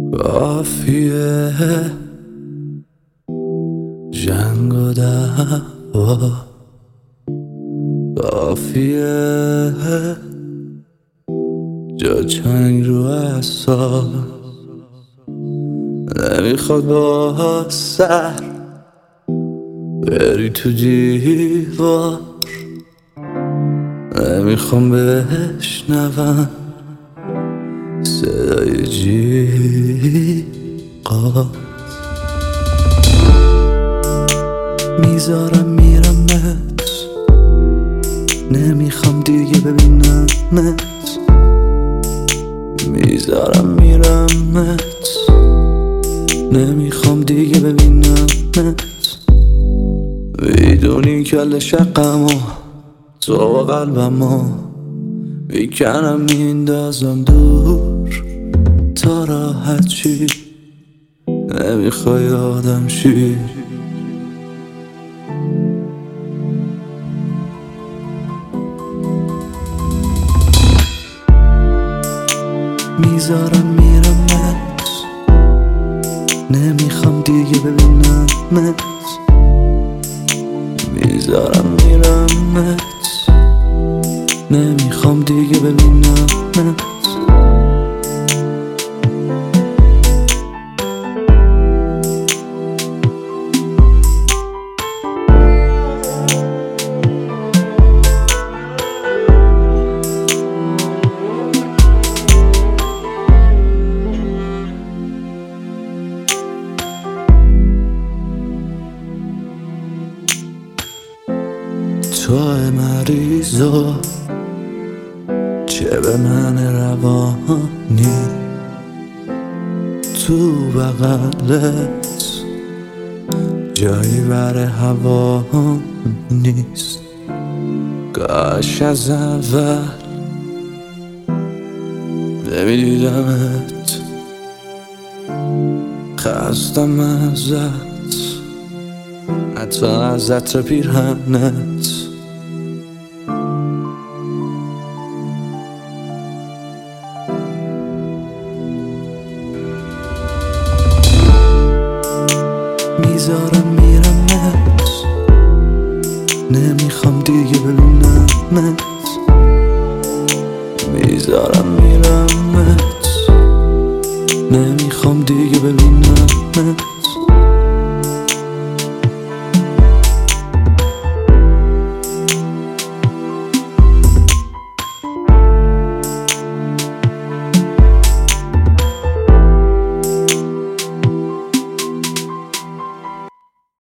کافیه جنگ و دعوا، کافیه جا چنگ رو اعصاب، نمیخواد با سر بری تو دیوار، نمیخوام بشنوم صدای جیغات، میذارم میرمت، نمیخوام دیگه ببینمت، میذارم میرمت، نمیخوام دیگه ببینمت، میدونی کل شقمو تو و قلبمو میکنم میندازم دور تا راحت چی نمیخوای آدم شی. میذارم میرمت، نمیخوام دیگه ببینمت، میذارم میرمت، نمیخوام دیگه ببینمت، توی مریضا چه به من روانی، تو بغلت جایی بر هوا نیست، کاش از اول نمیدیدمت، خستم ازت، حتی از عطر پیرهنت، میذارم میرمت، نمیخوام دیگه ببینمت، میذارم میرمت، نمیخوام دیگه ببینمت.